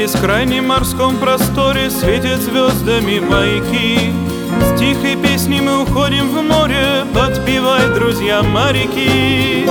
бескрайнем морском просторе светят звездами маяки. С тихой песней мы уходим в море, подпевай, друзья, моряки.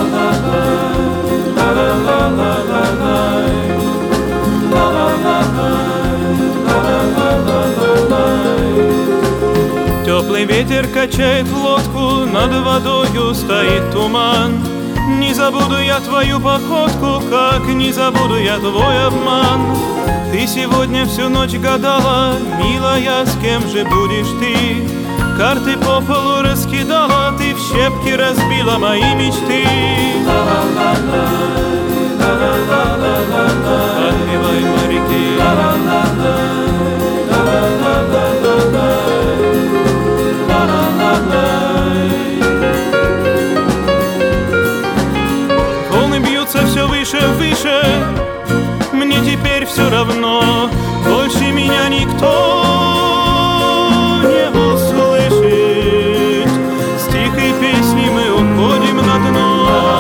Теплый ветер качает лодку, над водою стоит туман. Не забуду я твою походку, как не забуду я твой обман. Ты сегодня всю ночь гадала, милая, с кем же будешь ты? Карты по полу раскидала, ты в щепки разбила мои мечты. Подпевай, моряки. Волны бьются все выше, выше. Мне теперь все равно, больше меня никто не услышит. С тихой песней мы уходим на дно.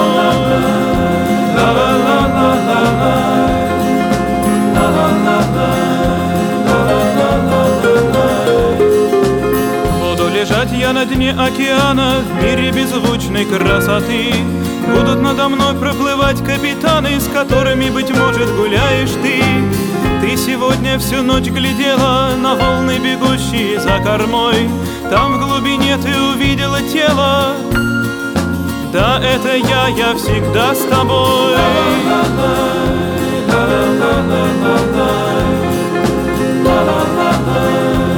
Буду лежать я на дне океана в мире беззвучной красоты. Будут надо мной проплывать капитаны, с которыми, быть может, гуляешь ты. Ты сегодня всю ночь глядела на волны, бегущие за кормой. Там в глубине ты увидела тело. Да, это я всегда с тобой. La la la la la la la la la la la.